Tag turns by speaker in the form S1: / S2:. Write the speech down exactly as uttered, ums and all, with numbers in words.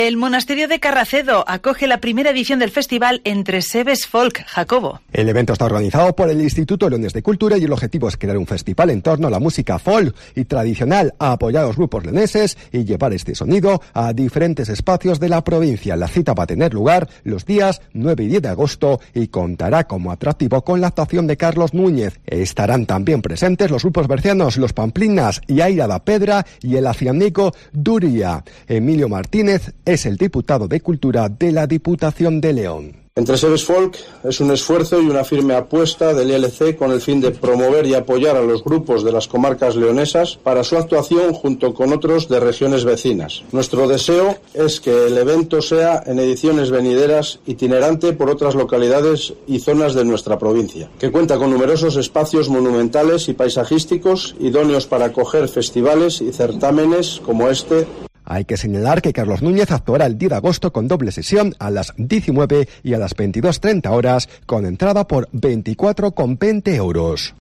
S1: El monasterio de Carracedo acoge la primera edición del festival Entre Sebes Folk, Jacobo.
S2: El evento está organizado por el Instituto Leones de Cultura y el objetivo es crear un festival en torno a la música folk y tradicional, a apoyar a los grupos leoneses y llevar este sonido a diferentes espacios de la provincia. La cita va a tener lugar los días nueve y diez de agosto y contará como atractivo con la actuación de Carlos Núñez. Estarán también presentes los grupos bercianos Los Pamplinas y Aira da Pedra y el acianico Duria. Emilio Martínez es el diputado de Cultura de la Diputación de León.
S3: Entre Sebes Folk es un esfuerzo y una firme apuesta del I L C con el fin de promover y apoyar a los grupos de las comarcas leonesas para su actuación junto con otros de regiones vecinas. Nuestro deseo es que el evento sea en ediciones venideras itinerante por otras localidades y zonas de nuestra provincia, que cuenta con numerosos espacios monumentales y paisajísticos idóneos para acoger festivales y certámenes como este.
S2: Hay que señalar que Carlos Núñez actuará el diez de agosto con doble sesión a las diecinueve y a las veintidós treinta horas con entrada por veinticuatro con veinte euros.